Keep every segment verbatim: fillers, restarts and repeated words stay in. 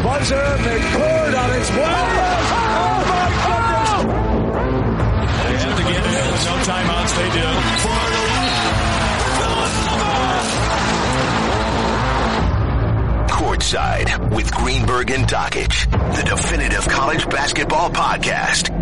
buzzer. McCord on its way. Oh, my goodness. They have to get in with no timeouts. They do. Courtside with Greenberg and Dockich, the definitive college basketball podcast.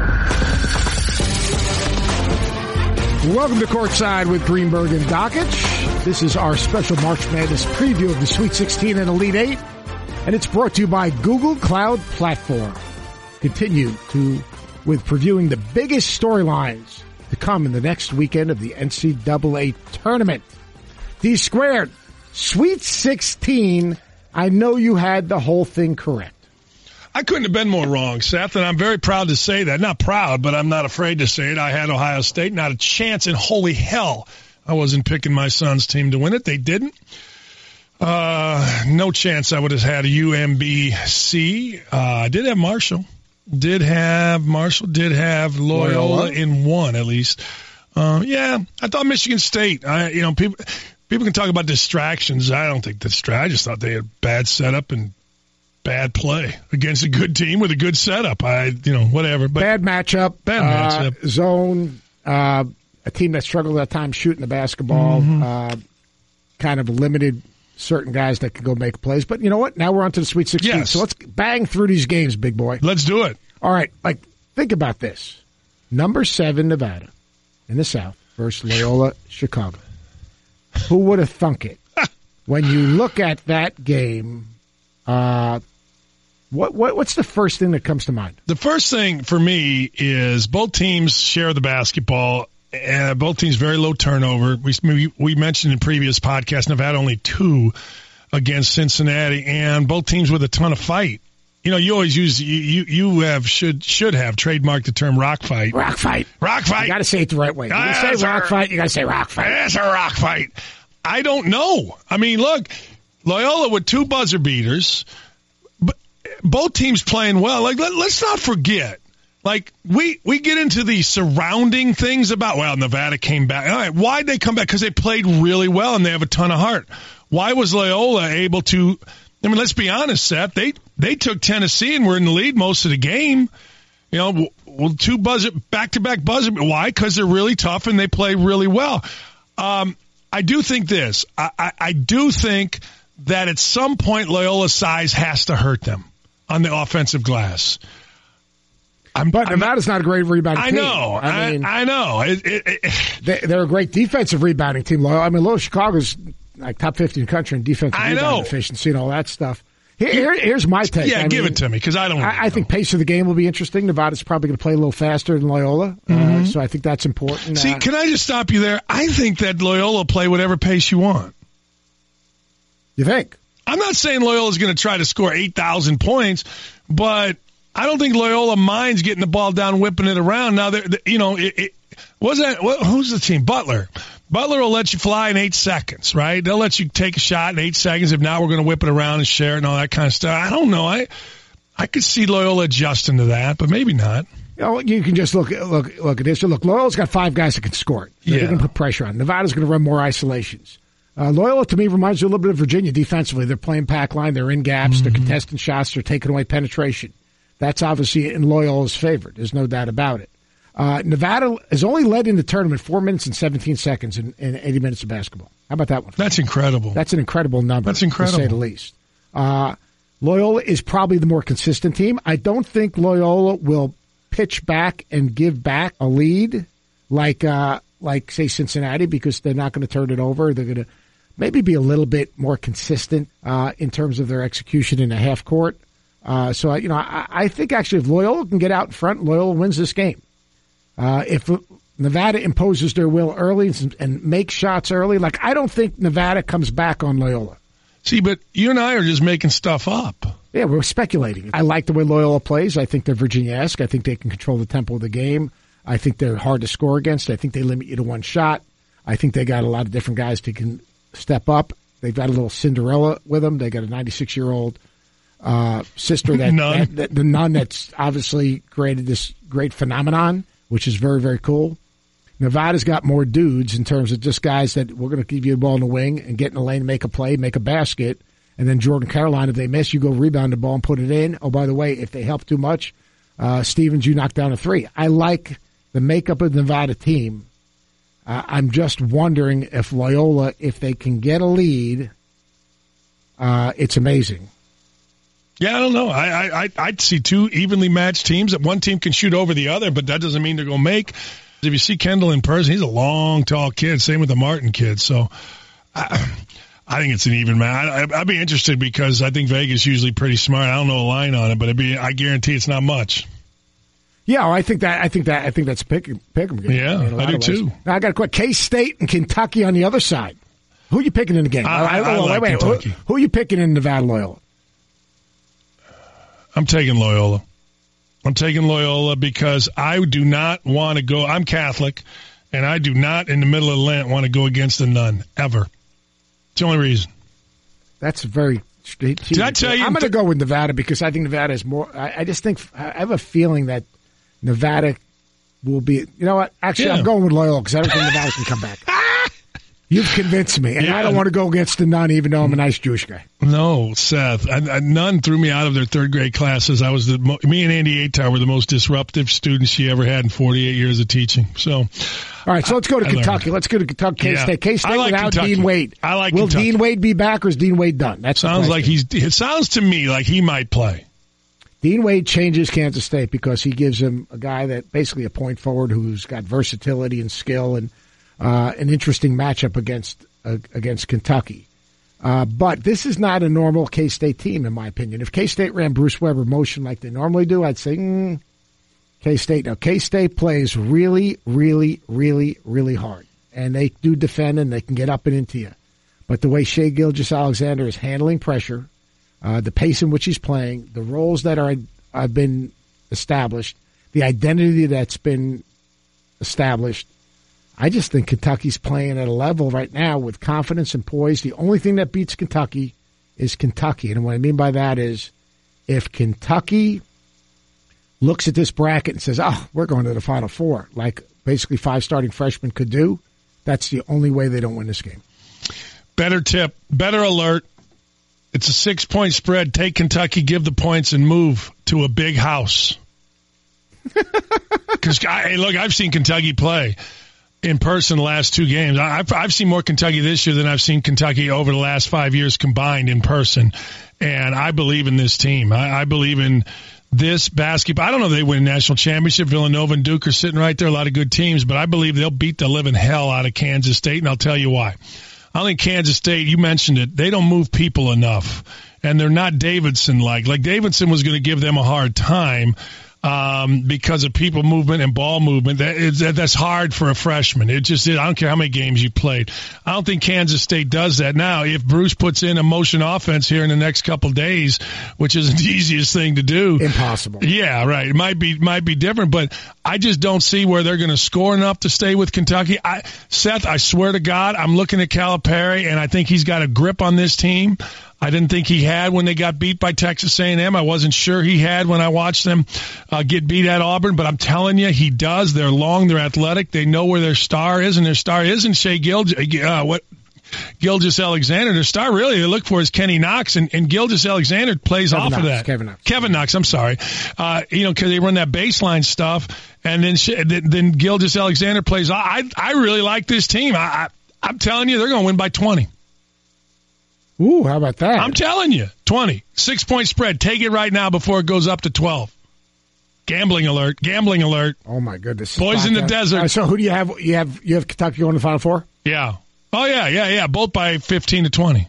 Welcome to Courtside with Greenberg and Dockich. This is our special March Madness preview of the Sweet sixteen and Elite Eight, and it's brought to you by Google Cloud Platform. Continue to with previewing the biggest storylines to come in the next weekend of the N C double A tournament. D squared, Sweet sixteen. I know you had the whole thing correct. I couldn't have been more wrong, Seth, and I'm very proud to say that. Not proud, but I'm not afraid to say it. I had Ohio State, not a chance in holy hell. I wasn't picking my son's team to win it. They didn't. Uh, no chance I would have had a U M B C. Uh, I did have Marshall. Did have Marshall. Did have Loyola, Loyola. in one, at least. Uh, yeah, I thought Michigan State. I, you know, people people can talk about distractions. I don't think distract. I just thought they had bad setup and bad play against a good team with a good setup. I, you know, whatever. But bad matchup. Bad uh, matchup. Zone. Uh, a team that struggled at times shooting the basketball. Mm-hmm. Uh, kind of limited certain guys that could go make plays. But you know what? Now we're on to the Sweet sixteen. Yes. So let's bang through these games, big boy. Let's do it. All right. Like, think about this. Number seven, Nevada in the South versus Loyola, Chicago. Who would have thunk it? When you look at that game, uh, What, what what's the first thing that comes to mind? The first thing for me is both teams share the basketball, and both teams very low turnover. We we mentioned in previous podcasts Nevada only two against Cincinnati, and both teams with a ton of fight. You know, you always use you you, you have should should have trademarked the term rock fight. Rock fight. Rock fight. You got to say it the right way. You uh, say rock a, fight. You got to say rock fight. It's a rock fight. I don't know. I mean, look, Loyola with two buzzer beaters. Both teams playing well. Like, let, let's not forget. Like, we, we get into the surrounding things about, well, Nevada came back. All right, why'd they come back? Because they played really well and they have a ton of heart. Why was Loyola able to, I mean, let's be honest, Seth. They they took Tennessee and were in the lead most of the game. You know, well, two buzzer, back-to-back buzzer. Why? Because they're really tough and they play really well. Um, I do think this. I, I, I do think that at some point Loyola's size has to hurt them on the offensive glass. I'm, but I'm, Nevada's not a great rebounding I team. know. I, mean, I, I know. It, it, it, they, they're a great defensive rebounding team. I mean, Loyola Chicago's like top fifty in the country in defensive I rebounding know. efficiency and all that stuff. Here, here, here's my take. Yeah, I give mean, it to me because I don't. I, I think pace of the game will be interesting. Nevada's probably going to play a little faster than Loyola, mm-hmm. uh, so I think that's important. See, uh, can I just stop you there? I think that Loyola play whatever pace you want. You think? I'm not saying Loyola's going to try to score eight thousand points, but I don't think Loyola minds getting the ball down, whipping it around. Now, they're, they, you know, it, it was that what, who's the team? Butler. Butler will let you fly in eight seconds, right? They'll let you take a shot in eight seconds. If not, we're going to whip it around and share it and all that kind of stuff. I don't know. I I could see Loyola adjusting to that, but maybe not. You know, you can just look look look at this. Look, Loyola's got five guys that can score it. They're Yeah. going to put pressure on. Nevada's going to run more isolations. Uh, Loyola, to me, reminds you a little bit of Virginia defensively. They're playing pack line. They're in gaps. Mm-hmm. They're contesting shots. They're taking away penetration. That's obviously in Loyola's favor. There's no doubt about it. Uh, Nevada has only led in the tournament four minutes and seventeen seconds in, in eighty minutes of basketball. How about that one? That's incredible. That's an incredible number. That's incredible. To say the least. Uh, Loyola is probably the more consistent team. I don't think Loyola will pitch back and give back a lead like, uh, like say, Cincinnati, because they're not going to turn it over. They're going to maybe be a little bit more consistent uh, in terms of their execution in the half court. Uh, so, you know, I, I think actually if Loyola can get out in front, Loyola wins this game. Uh, if Nevada imposes their will early and, and makes shots early, like I don't think Nevada comes back on Loyola. See, but you and I are just making stuff up. Yeah, we're speculating. I like the way Loyola plays. I think they're Virginia-esque. I think they can control the tempo of the game. I think they're hard to score against. I think they limit you to one shot. I think they got a lot of different guys that can step up. They've got a little Cinderella with them. They got a ninety-six-year-old uh, sister, that, nun. that, that the nun that's obviously created this great phenomenon, which is very, very cool. Nevada's got more dudes in terms of just guys that we're going to give you the ball in the wing and get in the lane, make a play, make a basket, And then Jordan Caroline, if they miss, you go rebound the ball and put it in. Oh, by the way, if they help too much, uh, Stevens, you knock down a three. I like the makeup of the Nevada team. Uh, I'm just wondering if Loyola, if they can get a lead, uh, it's amazing. Yeah, I don't know. I, I, I'd see two evenly matched teams. That one team can shoot over the other, but that doesn't mean they're going to make. If you see Kendall in person, he's a long, tall kid. Same with the Martin kid. So I, I think it's an even match. I'd be interested because I think Vegas is usually pretty smart. I don't know a line on it, but it'd be, I guarantee it's not much. Yeah, well, I think that I think that I think that's pick pick 'em game. Yeah, I do too. Now I got a quick K-State and Kentucky on the other side. Who are you picking in the game? I, I, I oh, like wait, wait, Kentucky. Who, who are you picking in Nevada Loyola? I'm taking Loyola. I'm taking Loyola because I do not want to go. I'm Catholic, and I do not, in the middle of Lent, want to go against a nun, ever. It's the only reason. That's very straight. Did I tell you? I'm going to go with Nevada because I think Nevada is more. I, I just think, I have a feeling that Nevada will be, you know what? Actually, Yeah. I'm going with Loyola because I don't think Nevada can come back. You've convinced me, and Yeah. I don't want to go against the nun, even though I'm a nice Jewish guy. No, Seth. I, I, none threw me out of their third grade classes. I was the mo- me and Andy Atar were the most disruptive students she ever had in forty-eight years of teaching. So, all right, so let's go to I Kentucky. learned. Let's go to Kentucky. K State. Yeah. K State I like without Kentucky. Dean Wade. I like Will Kentucky. Dean Wade be back, or is Dean Wade done? That's the sounds like question. he's. It sounds to me like he might play. Dean Wade changes Kansas State because he gives him a guy that basically a point forward who's got versatility and skill and uh, an interesting matchup against uh, against Kentucky. Uh, but this is not a normal K-State team, in my opinion. If K-State ran Bruce Weber motion like they normally do, I'd say mm, K-State. Now, K-State plays really, really, really, really hard. And they do defend and they can get up and into you. But the way Shai Gilgeous-Alexander is handling pressure, uh, the pace in which he's playing, the roles that are have been established, the identity that's been established, I just think Kentucky's playing at a level right now with confidence and poise. The only thing that beats Kentucky is Kentucky. And what I mean by that is if Kentucky looks at this bracket and says, oh, we're going to the Final Four, like basically five starting freshmen could do, that's the only way they don't win this game. Better tip, better alert. It's a six-point spread. Take Kentucky, give the points, and move to a big house. Because, hey, look, I've seen Kentucky play in person the last two games. I've, I've seen more Kentucky this year than I've seen Kentucky over the last five years combined in person. And I believe in this team. I, I believe in this basketball. I don't know if they win a national championship. Villanova and Duke are sitting right there, a lot of good teams, but I believe they'll beat the living hell out of Kansas State, and I'll tell you why. I think Kansas State, you mentioned it, they don't move people enough, and they're not Davidson-like. Like Davidson was going to give them a hard time um, because of people movement and ball movement. That is, that's hard for a freshman. It just is. I don't care how many games you played. I don't think Kansas State does that. Now, if Bruce puts in a motion offense here in the next couple days, which isn't the easiest thing to do. Impossible. Yeah, right. It might be might be different, but I just don't see where they're going to score enough to stay with Kentucky. I, Seth, I swear to God, I'm looking at Calipari, and I think he's got a grip on this team. I didn't think he had when they got beat by Texas A and M. I wasn't sure he had when I watched them uh, get beat at Auburn, but I'm telling you, he does. They're long, they're athletic, they know where their star is, and their star isn't Shai Gilgeous, uh, what Gilgeous-Alexander. Their star really they look for is Kenny Knox, and, and Gilgeous-Alexander plays Kevin off Knox, of that. Kevin Knox. Kevin Knox, I'm sorry. Uh, you know, because they run that baseline stuff, and then then Gilgeous-Alexander plays. I I really like this team. I, I I'm telling you, they're going to win by twenty. Ooh, how about that? I'm telling you, twenty. Six-point spread. Take it right now before it goes up to twelve. Gambling alert. Gambling alert. Oh, my goodness. Boys in the desert. All right, so who do you have? You have you have Kentucky going to the Final Four? Yeah. Oh, yeah, yeah, yeah. Both by fifteen to twenty.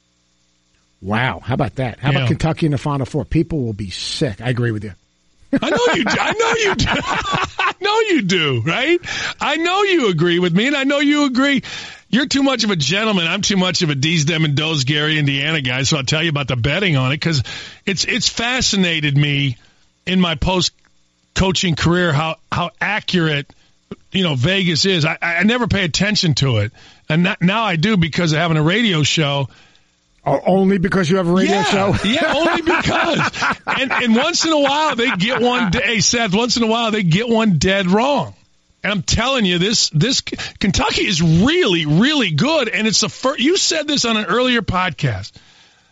Wow. How about that? How Yeah. about Kentucky in the Final Four? People will be sick. I agree with you. I know you do. I know you do. I know you do, right? I know you agree with me, and I know you agree. You're too much of a gentleman. I'm too much of a D's, Dem, and Doe's, Gary, Indiana guy, so I'll tell you about the betting on it because it's it's fascinated me in my post-coaching career how, how accurate, you know, Vegas is. I, I never pay attention to it, and that, now I do because of having a radio show. Oh, only because you have a radio yeah, show? Yeah, only because. And, and once in a while, they get one, hey, Seth, once in a while, they get one dead wrong. And I'm telling you, this this Kentucky is really, really good. And it's the first, you said this on an earlier podcast.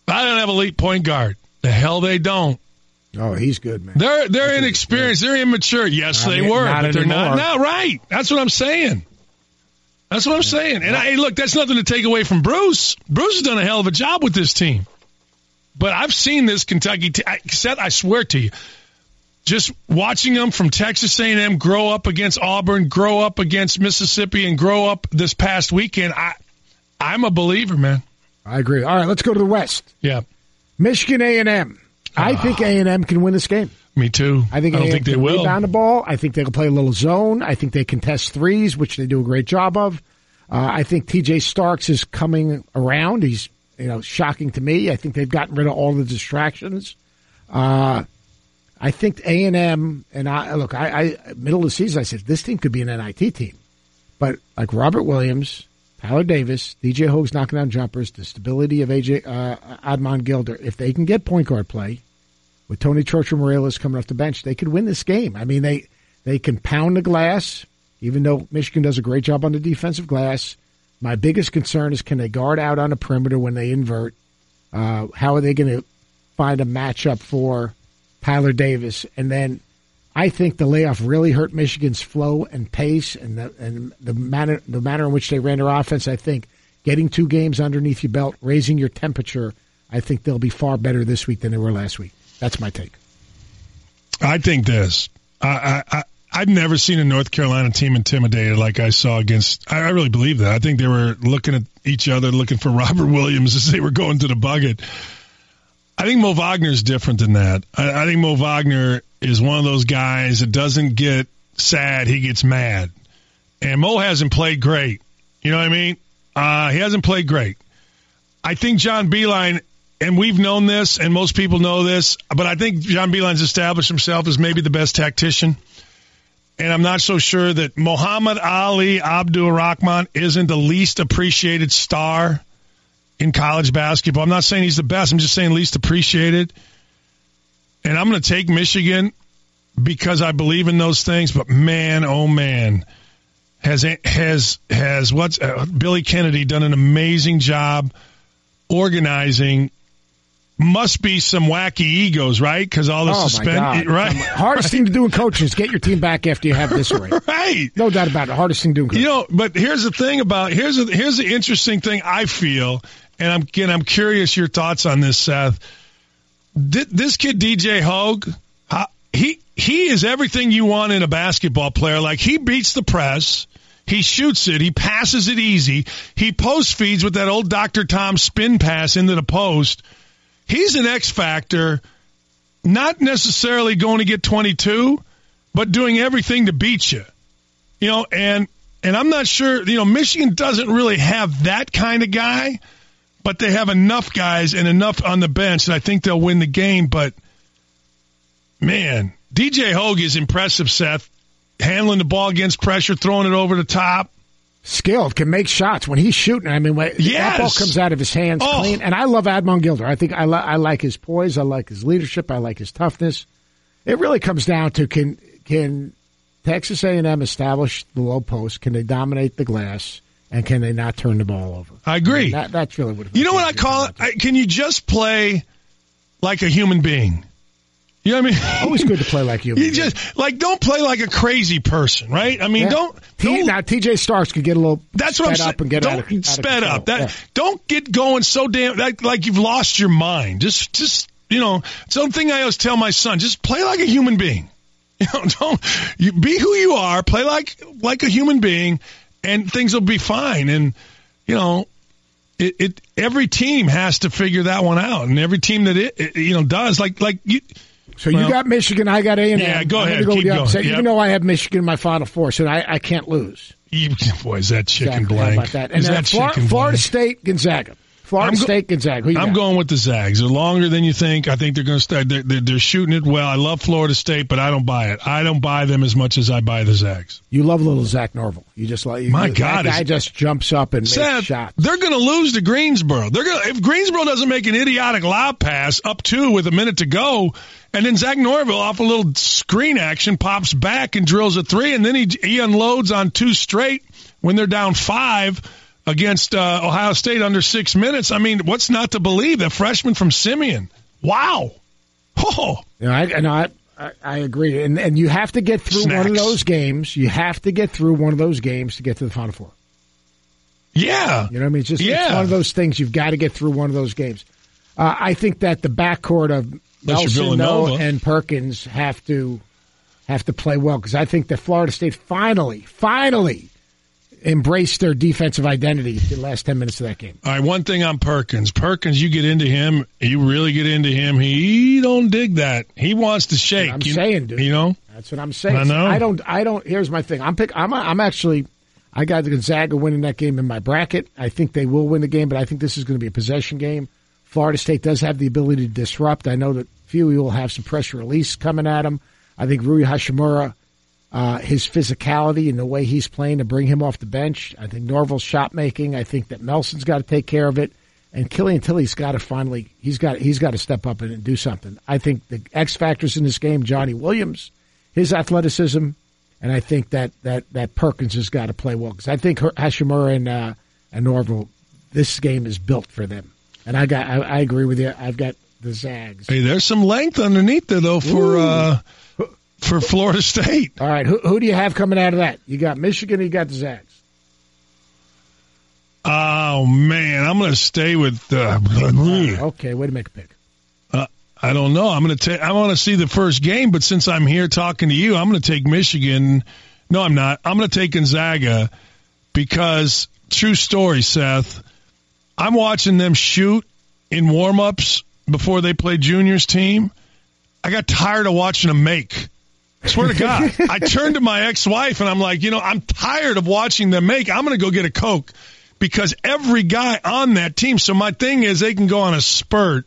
I don't have elite point guard. The hell they don't. Oh, he's good, man. They're they're inexperienced. They're immature. Yes, Not they any- were, not but they're anymore. not now. Right. That's what I'm saying. That's what I'm saying. And I, hey, look, that's nothing to take away from Bruce. Bruce has done a hell of a job with this team. But I've seen this Kentucky team. Seth, I swear to you, just watching them from Texas A and M grow up against Auburn, grow up against Mississippi, and grow up this past weekend, I, I'm a believer, man. I agree. All right, let's go to the West. Yeah. Michigan A and M. I Oh. think A and M can win this game. Me too. I think I don't A and M think they can will. rebound the ball. I think they'll play a little zone. I think they contest threes, which they do a great job of. Uh, I think T J Starks is coming around. He's, you know, shocking to me. I think they've gotten rid of all the distractions. Uh, I think A and M, and I look, I, I middle of the season, I said this team could be an N I T team, but like Robert Williams, Tyler Davis, D J Hogue's knocking down jumpers, the stability of A J uh, Admon Gilder, if they can get point guard play with Tony Churchill-Morales coming off the bench, they could win this game. I mean, they they can pound the glass, even though Michigan does a great job on the defensive glass. My biggest concern is can they guard out on the perimeter when they invert? Uh, how are they going to find a matchup for Tyler Davis? And then I think the layoff really hurt Michigan's flow and pace and the, and the manner the manner in which they ran their offense. I think getting two games underneath your belt, raising your temperature, I think they'll be far better this week than they were last week. That's my take. I think this. I, I, I, I've never seen a North Carolina team intimidated like I saw against. I, I really believe that. I think they were looking at each other, looking for Robert Williams as they were going to the bucket. I think Mo Wagner is different than that. I, I think Mo Wagner is one of those guys that doesn't get sad, he gets mad. And Mo hasn't played great. You know what I mean? Uh, he hasn't played great. I think John Beilein, and we've known this, and most people know this, but I think John Beilein's established himself as maybe the best tactician. And I'm not so sure that Muhammad Ali Abdul-Rahman isn't the least appreciated star in college basketball. I'm not saying he's the best. I'm just saying least appreciated. And I'm going to take Michigan because I believe in those things. But man, oh man, has has has what's uh, Billy Kennedy done an amazing job organizing. Must be some wacky egos, right? Because all the Oh, suspend, my God. right? Um, hardest thing to do in coaching is get your team back after you have this array. Right. No doubt about it. Hardest thing to do in coaching. You know, but here's the thing about here's a, here's the interesting thing I feel, and I'm again I'm curious your thoughts on this, Seth. This kid D J Hogue, he he is everything you want in a basketball player. Like, he beats the press, he shoots it, he passes it easy, he post feeds with that old Doctor Tom spin pass into the post. He's an X factor, not necessarily going to get twenty-two, but doing everything to beat you. You know, and and I'm not sure, you know, Michigan doesn't really have that kind of guy, but they have enough guys and enough on the bench that I think they'll win the game. But, man, D J Hogue is impressive, Seth. Handling the ball against pressure, throwing it over the top. Skilled, can make shots when he's shooting. I mean, when Yes. that ball comes out of his hands Oh. clean. And I love Admon Gilder. I think I, li- I like his poise. I like his leadership. I like his toughness. It really comes down to can can Texas A and M establish the low post? Can they dominate the glass? And can they not turn the ball over? I agree. I mean, that, that's really what it You know what I call it? I, can you just play like a human being? You know what I mean? Always good to play like you. You just like don't play like a crazy person, right? I mean, Yeah. don't, T- don't now T J Starks could get a little That's what I'm sped saying. up and get don't out of, out of sped control. up. That Yeah. don't get going so damn like, like you've lost your mind. Just just you know, something I always tell my son: just play like a human being. You know, don't you be who you are. Play like like a human being, and things will be fine. And you know, it, it every team has to figure that one out, and every team that it, it you know does like like you. So Well, you got Michigan, I got A and M. Yeah, go I'm ahead, gonna Go keep with the going. upset, Yep. Even though I have Michigan in my Final Four, so I, I can't lose. You, boy, is that chicken Exactly. How blank? about that? And Is then that Flor- chicken Florida blank? State, Gonzaga. Florida I'm go- State, Gonzaga. Who you I'm got? going with the Zags. They're longer than you think. I think they're going to start. They're, they're, they're shooting it well. I love Florida State, but I don't buy it. I don't buy them as much as I buy the Zags. You love little Zach Norville. You just like you, My that God, guy is- just jumps up and makes Seth, shots. they're going to lose to Greensboro. They're going if Greensboro doesn't make an idiotic lob pass up two with a minute to go, and then Zach Norville off a little screen action pops back and drills a three, and then he he unloads on two straight when they're down five. against uh, Ohio State under six minutes. I mean, what's not to believe? The freshman from Simeon. Wow. Oh. You know, I, and I, I, I agree. And and you have to get through Snacks. one of those games. You have to get through one of those games to get to the Final Four. Yeah. You know what I mean? It's just yeah. it's one of those things. You've got to get through one of those games. Uh, I think that the backcourt of Nelson Noah and Perkins have to have to play well because I think that Florida State finally, finally embraced their defensive identity the last ten minutes of that game. All right, one thing on Perkins. Perkins, you get into him, you really get into him. He don't dig that. He wants to shake. I'm you, saying, dude. You know? That's what I'm saying. I know. I don't. I don't. Here's my thing. I'm pick. I'm. I'm actually. I got the Gonzaga winning that game in my bracket. I think they will win the game, but I think this is going to be a possession game. Florida State does have the ability to disrupt. I know that few will have some pressure release coming at him. I think Rui Hachimura, uh, his physicality and the way he's playing to bring him off the bench. I think Norville's shot making. I think that Melson's got to take care of it, and Killian Tilly's got to finally. He's got. He's got to step up and, and do something. I think the X factors in this game: Johnny Williams, his athleticism. And I think that, that, that Perkins has got to play well because I think Hachimura and uh, and Norville, this game is built for them. And I got I, I agree with you. I've got the Zags. Hey, there's some length underneath there though for uh, for Florida State. All right, who who do you have coming out of that? You got Michigan. Or you got the Zags. Oh man, I'm going to stay with. Uh, okay, way to make a pick. I don't know. I'm going to take. I want to see the first game, but since I'm here talking to you, I'm going to take Michigan. No, I'm not. I'm going to take Gonzaga because true story, Seth. I'm watching them shoot in warm-ups before they play juniors team. I got tired of watching them make. I swear to God. I turned to my ex-wife and I'm like, you know, I'm tired of watching them make. I'm going to go get a Coke because every guy on that team. So my thing is they can go on a spurt.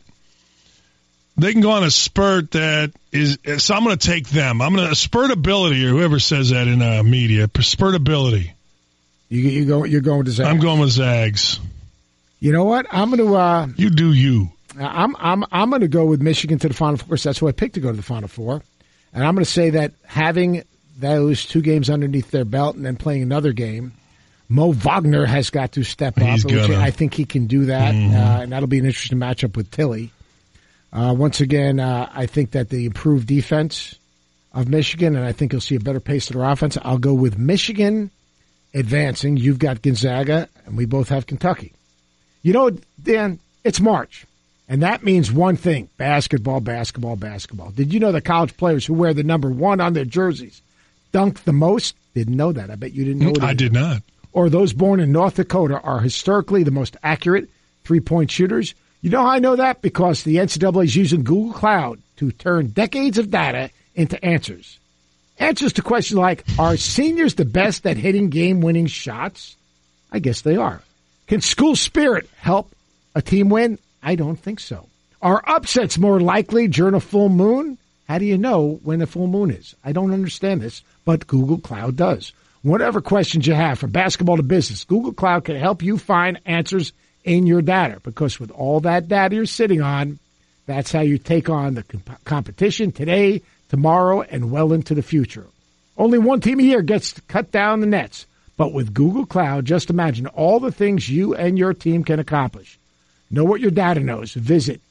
They can go on a spurt that is, so I'm going to take them. I'm going to, spurtability, or whoever says that in uh, media, spurtability. You, you go, you're going to Zags. I'm going with Zags. You know what? I'm going to, uh, you do you. I'm, I'm, I'm going to go with Michigan to the Final Four. That's who I picked to go to the Final Four. And I'm going to say that having those two games underneath their belt and then playing another game, Mo Wagner has got to step up. He's which gonna. I think he can do that. Mm-hmm. Uh, and that'll be an interesting matchup with Tilly. Uh, once again, uh, I think that the improved defense of Michigan, and I think you'll see a better pace to their offense. I'll go with Michigan advancing. You've got Gonzaga, and we both have Kentucky. You know, Dan, it's March, and that means one thing, basketball, basketball, basketball. Did you know that college players who wear the number one on their jerseys dunk the most? Didn't know that. I bet you didn't know it. I did not. Or those born in North Dakota are historically the most accurate three-point shooters. You know how I know that? Because the N C double A is using Google Cloud to turn decades of data into answers. Answers to questions like, are seniors the best at hitting game-winning shots? I guess they are. Can school spirit help a team win? I don't think so. Are upsets more likely during a full moon? How do you know when a full moon is? I don't understand this, but Google Cloud does. Whatever questions you have, from basketball to business, Google Cloud can help you find answers in your data, because with all that data you're sitting on, that's how you take on the comp- competition today, tomorrow, and well into the future. Only one team a year gets to cut down the nets, but with Google Cloud, just imagine all the things you and your team can accomplish. Know what your data knows. Visit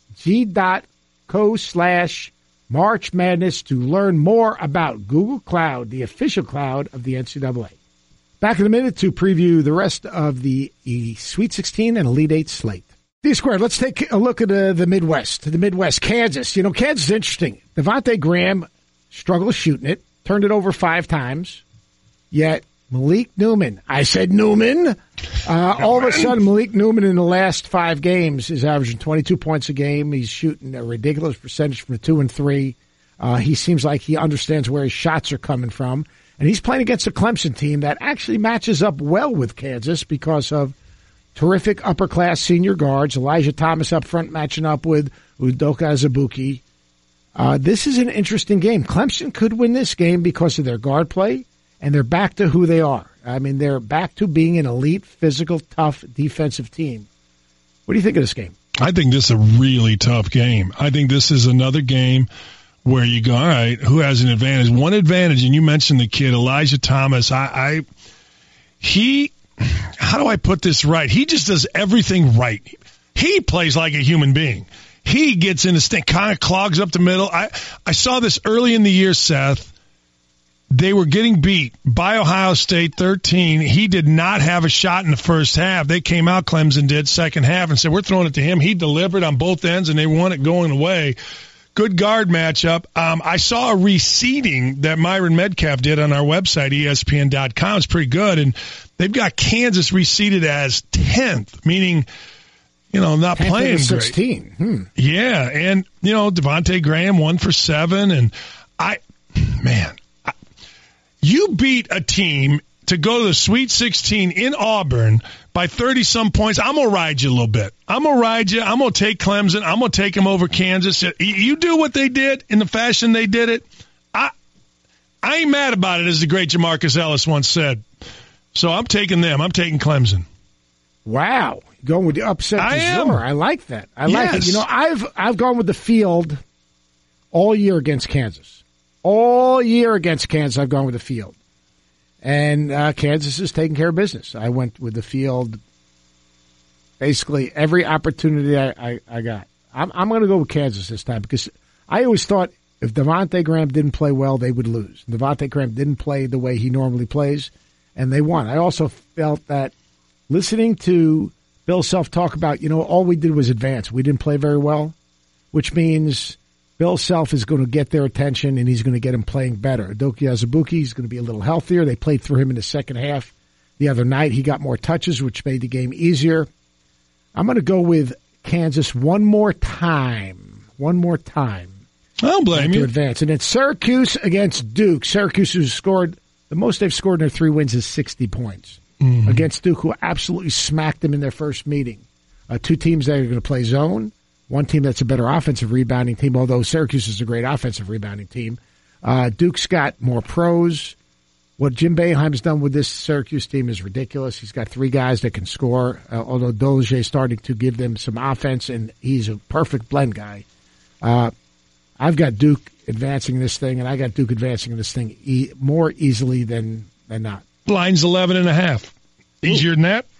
g.co slash March Madness to learn more about Google Cloud, the official cloud of the N C double A. Back in a minute to preview the rest of the Sweet sixteen and Elite Eight slate. D-Squared, let's take a look at uh, the Midwest. The Midwest, Kansas. You know, Kansas is interesting. Devontae Graham struggled shooting it, turned it over five times, yet Malik Newman, I said Newman, uh, all of a sudden Malik Newman in the last five games is averaging twenty-two points a game. He's shooting a ridiculous percentage from the two and three. Uh, he seems like he understands where his shots are coming from. And he's playing against a Clemson team that actually matches up well with Kansas because of terrific upper-class senior guards. Elijah Thomas up front matching up with Udoka Azubuike. Uh, this is an interesting game. Clemson could win this game because of their guard play, and they're back to who they are. I mean, they're back to being an elite, physical, tough defensive team. What do you think of this game? I think this is a really tough game. I think this is another game where you go, all right, who has an advantage? One advantage, and you mentioned the kid, Elijah Thomas. I, I he how do I put this right? He just does everything right. He plays like a human being. He gets in the stink, kind of clogs up the middle. I, I saw this early in the year, Seth. They were getting beat by Ohio State thirteen. He did not have a shot in the first half. They came out, Clemson did, second half, and said, we're throwing it to him. He delivered on both ends, and they won it going away. Good guard matchup. Um, I saw a reseeding that Myron Metcalf did on our website, E S P N dot com. It's pretty good, and they've got Kansas reseeded as tenth, meaning, you know, not playing great. sixteen. Hmm. Yeah, and, you know, Devontae Graham, one for seven, and I, man, I, you beat a team to go to the Sweet sixteen in Auburn by thirty-some points. I'm going to ride you a little bit. I'm going to ride you. I'm going to take Clemson. I'm going to take them over Kansas. You do what they did in the fashion they did it. I I ain't mad about it, as the great Jamarcus Ellis once said. So I'm taking them. I'm taking Clemson. Wow. Going with the upset I du am. jour. I like that. I like Yes. it. You know, I've I've gone with the field all year against Kansas. All year against Kansas, I've gone with the field. And uh, Kansas is taking care of business. I went with the field basically every opportunity I, I, I got. I'm, I'm going to go with Kansas this time because I always thought if Devontae Graham didn't play well, they would lose. Devontae Graham didn't play the way he normally plays, and they won. I also felt that listening to Bill Self talk about, you know, all we did was advance. We didn't play very well, which means Bill Self is going to get their attention, and he's going to get them playing better. Udoka Azubuike is going to be a little healthier. They played through him in the second half the other night. He got more touches, which made the game easier. I'm going to go with Kansas one more time. One more time. I don't blame to you. advance. And it's Syracuse against Duke. Syracuse, who's scored, the most they've scored in their three wins is sixty points. Mm-hmm. Against Duke, who absolutely smacked them in their first meeting. Uh, two teams that are going to play zone. One team that's a better offensive rebounding team, although Syracuse is a great offensive rebounding team. Uh, Duke's got more pros. What Jim Boeheim's done with this Syracuse team is ridiculous. He's got three guys that can score, uh, although Dozier is starting to give them some offense, and he's a perfect blend guy. Uh, I've got Duke advancing this thing, and I got Duke advancing this thing e- more easily than, than not. Line's eleven and a half. Easier than that?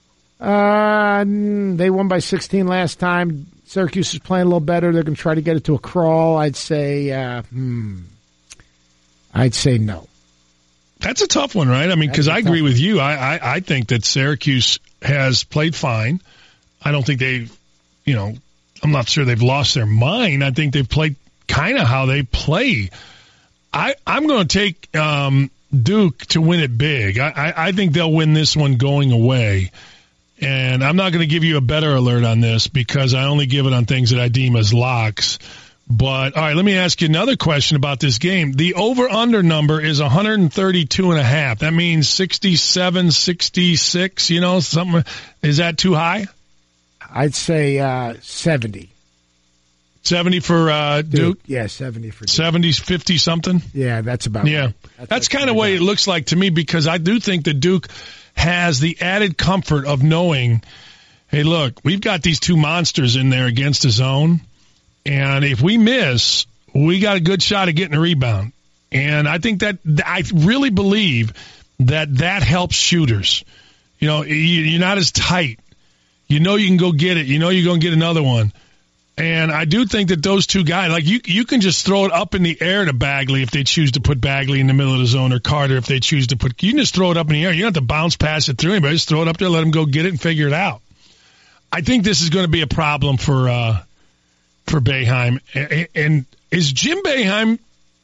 Uh, they won by sixteen last time. Syracuse is playing a little better. They're going to try to get it to a crawl. I'd say, uh, hmm, I'd say no. That's a tough one, right? I mean, because I agree one. with you. I, I, I think that Syracuse has played fine. I don't think they, you know, I'm not sure they've lost their mind. I think they've played kind of how they play. I, I'm going to take um, Duke to win it big. I, I, I think they'll win this one going away. And I'm not going to give you a better alert on this because I only give it on things that I deem as locks. But, all right, let me ask you another question about this game. The over-under number is one thirty-two and a half. That means sixty-seven, sixty-six, you know, something. Is that too high? I'd say uh, seventy. seventy for uh, Duke? Duke? Yeah, seventy for Duke. seventy, fifty something? Yeah, that's about Yeah. right. That's, That's kind of what it looks like to me because I do think that Duke has the added comfort of knowing, hey, look, we've got these two monsters in there against the zone, and if we miss, we got a good shot at getting a rebound. And I think that I really believe that that helps shooters. You know, you're not as tight. You know you can go get it. You know you're going to get another one. And I do think that those two guys, like you, you can just throw it up in the air to Bagley if they choose to put Bagley in the middle of the zone, or Carter if they choose to put. You can just throw it up in the air. You don't have to bounce pass it through anybody. Just throw it up there, let them go get it, and figure it out. I think this is going to be a problem for uh, for Boeheim. And, and is Jim Boeheim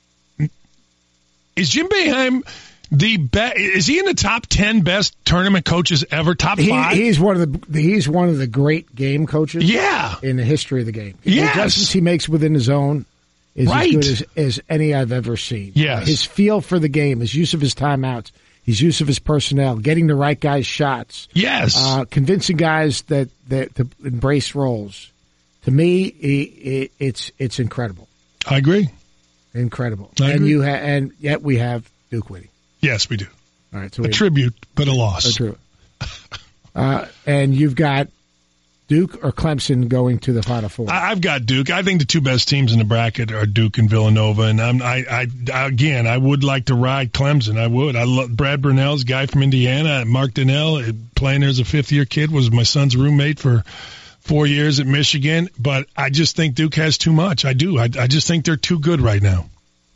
is Jim Boeheim the best? Is he in the top ten best tournament coaches ever? Top He, five? he's one of the he's one of the great game coaches. Yeah. in the history of the game. Yes. The adjustments he makes within his zone is Right. as good as, as any I've ever seen. Yes. His feel for the game, his use of his timeouts, his use of his personnel, getting the right guys' shots. Yes. Uh, convincing guys that, that to embrace roles. To me, it, it, it's it's incredible, I agree. incredible. I and agree. you ha- and yet we have Duke winning. Yes, we do. All right, so A we tribute, but a loss. That's true. Uh, and you've got Duke or Clemson going to the Final Four? I, I've got Duke. I think the two best teams in the bracket are Duke and Villanova. And I'm, I, I, again, I would like to ride Clemson. I would. I love Brad Burnell's guy from Indiana. Mark Donnell, playing there as a fifth-year kid, was my son's roommate for four years at Michigan. But I just think Duke has too much. I do. I, I just think they're too good right now.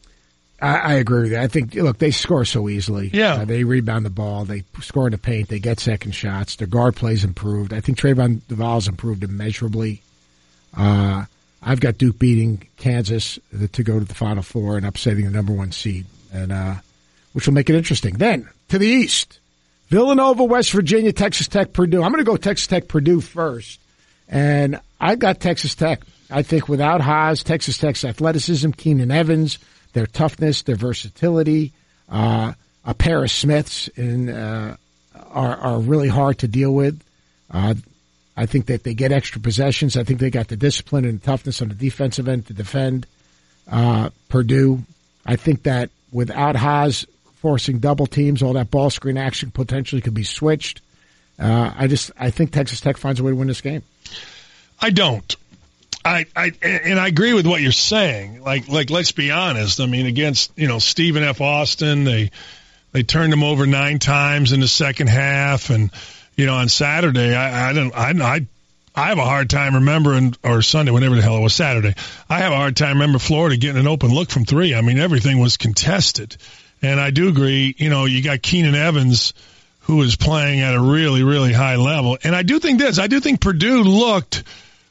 I, I agree with you. I think, look, they score so easily. Yeah. Uh, they rebound the ball. They score in the paint. They get second shots. Their guard play's improved. I think Trayvon Duval's improved immeasurably. Uh, I've got Duke beating Kansas to go to the Final Four and upsetting the number one seed, and uh, which will make it interesting. Then, to the east, Villanova, West Virginia, Texas Tech, Purdue. I'm going to go Texas Tech, Purdue first, and I got Texas Tech. I think without Haas, Texas Tech's athleticism, Keenan Evans, their toughness, their versatility, uh, a pair of Smiths in, uh, are, are really hard to deal with. Uh, I think that they get extra possessions. I think they got the discipline and toughness on the defensive end to defend uh, Purdue. I think that without Haas forcing double teams, all that ball screen action potentially could be switched. Uh, I just I think Texas Tech finds a way to win this game. I don't. I, I and I agree with what you're saying. Like like let's be honest. I mean, against you know Stephen F. Austin, they they turned him over nine times in the second half, and you know on Saturday, I I don't I I I have a hard time remembering, or Sunday, whenever the hell it was, Saturday. I have a hard time remembering Florida getting an open look from three. I mean, everything was contested, and I do agree. You know, you got Keenan Evans, who is playing at a really really high level, and I do think this. I do think Purdue looked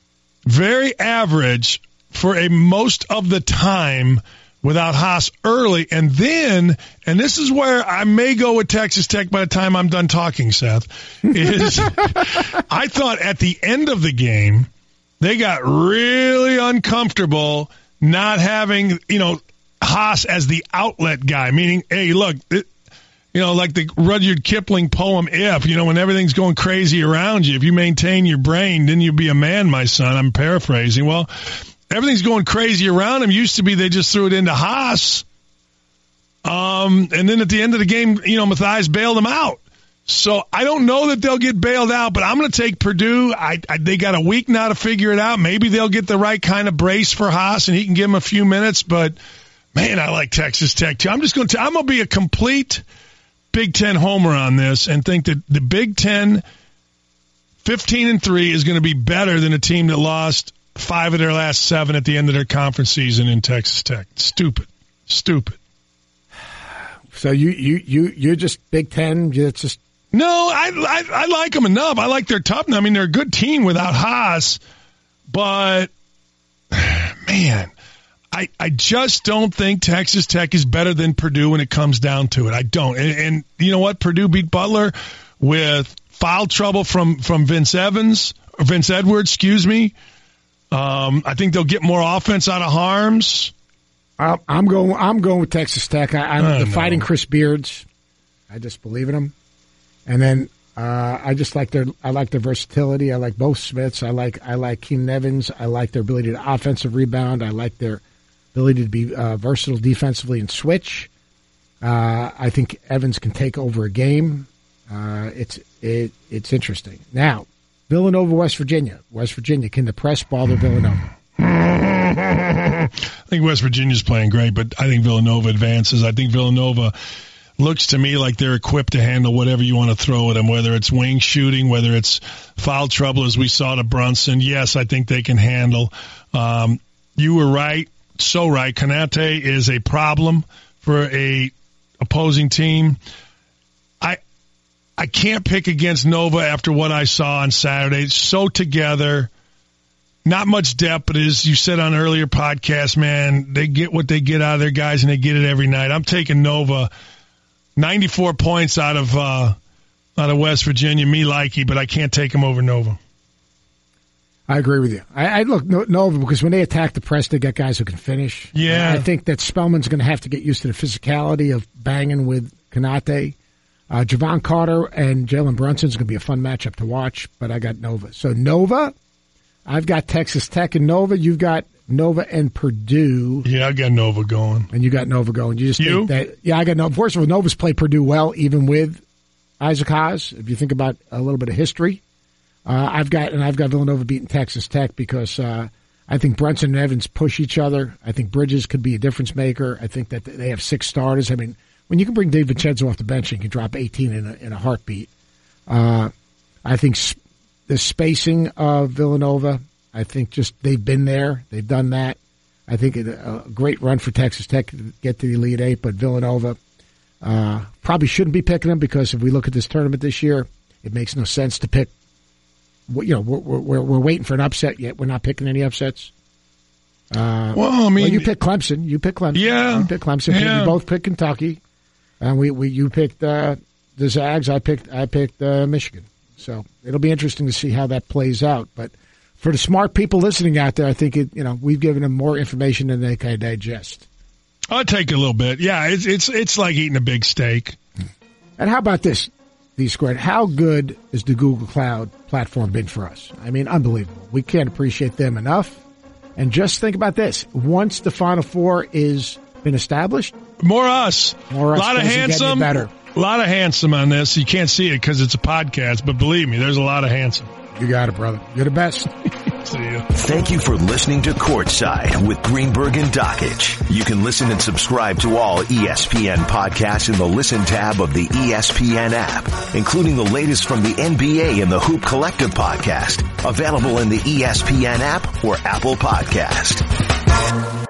very average for a most of the time without Haas early. And then, and this is where I may go with Texas Tech by the time I'm done talking, Seth, is I thought at the end of the game, they got really uncomfortable not having, you know, Haas as the outlet guy, meaning, hey, look, it, you know, like the Rudyard Kipling poem, If, you know, when everything's going crazy around you, if you maintain your brain, then you'll be a man, my son. I'm paraphrasing. Well, everything's going crazy around him. Used to be they just threw it into Haas. Um, and then at the end of the game, you know, Mathias bailed him out. So I don't know that they'll get bailed out, but I'm going to take Purdue. I, I, they got a week now to figure it out. Maybe they'll get the right kind of brace for Haas and he can give him a few minutes. But, man, I like Texas Tech, too. I'm just going to – I'm going to be a complete – Big Ten homer on this and think that the Big Ten fifteen and three is going to be better than a team that lost five of their last seven at the end of their conference season in Texas Tech. Stupid. Stupid. So you, you, you, you're just Big Ten. It's just No, I, I, I like them enough. I like their toughness. I mean, they're a good team without Haas, but man, I, I just don't think Texas Tech is better than Purdue when it comes down to it. I don't. And, and you know what? Purdue beat Butler with foul trouble from, from Vince Evans, or Vince Edwards, excuse me. Um, I think they'll get more offense out of Harms. I'm going. I'm going with Texas Tech. I, I'm I the know. Fighting Chris Beards. I just believe in them. And then uh, I just like their. I like their versatility. I like both Smiths. I like. I like Keenan Evans. I like their ability to offensive rebound. I like their ability to be uh, versatile defensively and switch. Uh, I think Evans can take over a game. Uh, it's it, it's interesting. Now, Villanova, West Virginia. West Virginia, can the press bother Villanova? I think West Virginia's playing great, but I think Villanova advances. I think Villanova looks to me like they're equipped to handle whatever you want to throw at them, whether it's wing shooting, whether it's foul trouble, as we saw to Brunson. Yes, I think they can handle. Um, you were right. So right. Konate is a problem for a opposing team. I I can't pick against Nova after what I saw on Saturday. It's so together, not much depth, but as you said on earlier podcasts, man, they get what they get out of their guys and they get it every night. I'm taking Nova, ninety-four points out of uh, out of West Virginia. Me likey, but I can't take them over Nova. I agree with you. I, I look Nova because when they attack the press, they got guys who can finish. Yeah. I think that Spellman's going to have to get used to the physicality of banging with Konate. Uh, Javon Carter and Jalen Brunson's going to be a fun matchup to watch, but I got Nova. So Nova, I've got Texas Tech and Nova. You've got Nova and Purdue. Yeah, I got Nova going. And you got Nova going. You just You? think that, yeah, I got Nova. First of all, Nova's played Purdue well, even with Isaac Haas, if you think about a little bit of history. Uh, I've got and I've got Villanova beating Texas Tech because uh, I think Brunson and Evans push each other. I think Bridges could be a difference maker. I think that they have six starters. I mean, when you can bring Dave Vincenzo off the bench and you can drop eighteen in a, in a heartbeat, uh, I think sp- the spacing of Villanova. I think just they've been there, they've done that. I think a, a great run for Texas Tech to get to the Elite Eight, but Villanova uh, probably shouldn't be picking them because if we look at this tournament this year, it makes no sense to pick. You know, we're we're, we're waiting for an upset yet. We're not picking any upsets. Uh, well, I mean, well, you pick Clemson. You pick Clemson. Yeah, you pick Clemson. Yeah. We both picked Kentucky, and we, we you picked uh, the Zags. I picked I picked uh, Michigan. So it'll be interesting to see how that plays out. But for the smart people listening out there, I think it, you know, we've given them more information than they can digest. I'll take a little bit. Yeah, it's it's it's like eating a big steak. And how about this, D Squared? How good has the Google Cloud platform been for us? I mean, unbelievable. We can't appreciate them enough. And just think about this: once the Final Four is been established, more us, more us. A lot of handsome, better. A lot of handsome on this. You can't see it because it's a podcast, but believe me, there's a lot of handsome. You got it, brother. You're the best. See you. Thank you for listening to Courtside with Greenberg and Dockich. You can listen and subscribe to all E S P N podcasts in the Listen tab of the E S P N app, including the latest from the N B A and the Hoop Collective podcast, available in the E S P N app or Apple Podcast.